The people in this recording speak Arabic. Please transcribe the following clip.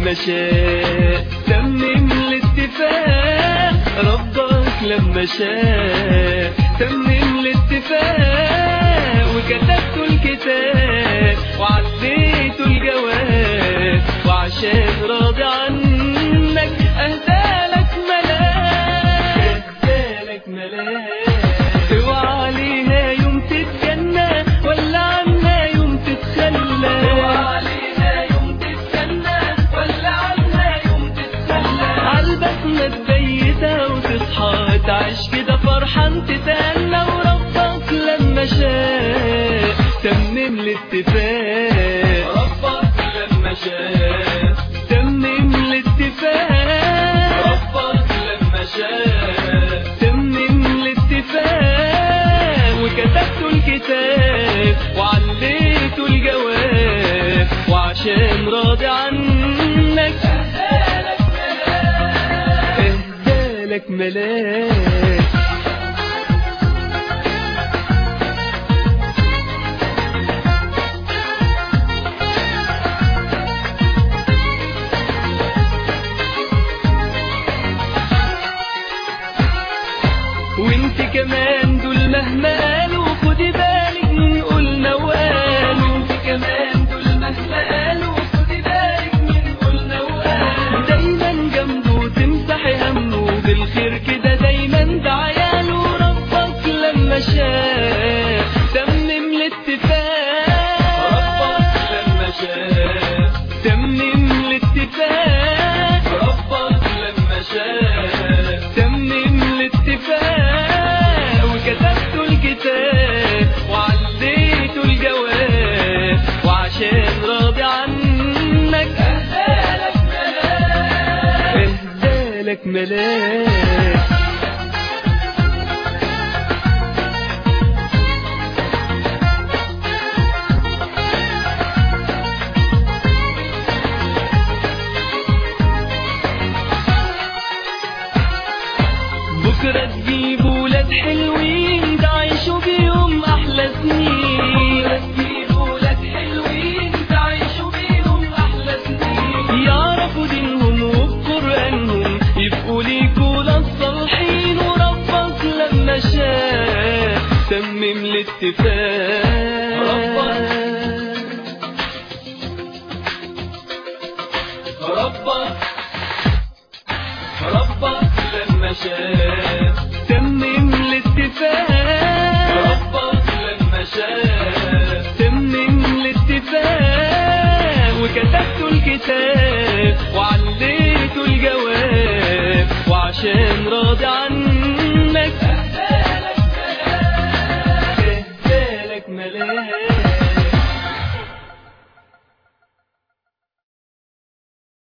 لما شاء تمم الاتفاق، ربك لما شاء تمم الاتفاق، وكتبت الكتاب وعديت الجواب، وعشان راضي عنك اهدالك ملاك، اهدالك ملاك. اوعى عليها يوم تتجنى ولا عنها يوم تتخلى، اوعى عليها يوم تتجنى ولا عنها يوم تتخلى، عالبسمة تبيتها وتصحى تعيش كده فرحان تتهنى، وربك لما شاء تمم الاتفاق، ربك لما شاء تمم الاتفاق، ربك لما شاء تمم الاتفاق، وكتبت الكتاب وعليت الجواب، وعشان راضي عنك اهدالك ملاك، اهدالك ملاك. وانت كمان دول مهما قالوا خدي بالك من قولنا وقالوا، انت كمان دول مهما قالوا خدي بالك من قولنا وقالوا، دايما جنبه تمسحي همه بالخير كده دايما بعياله، ربك لما شاء تمم الاتفاق، ربك لما شاء تمم الاتفاق، ربك لما شاء تمم الاتفاق، وكتبت الكتاب وعليت الجواب، وعشان راضي عنك اهدالك ملاك، اهدالك ملاك. بكرة تجيب ولاد حلوين تعيشوا بيهم أحلى سنين، بكرة تجيب ولاد حلوين تعيشوا بيهم أحلى سنين، يعرفوا دينهم وبقرآنهم يبقوا ليكوا للصالحين، وربك لما شاء تمم الاتفاق، ربك لما شاء تمم الاتفاق، ربك لما شاء تمم الاتفاق، وكتبت الكتاب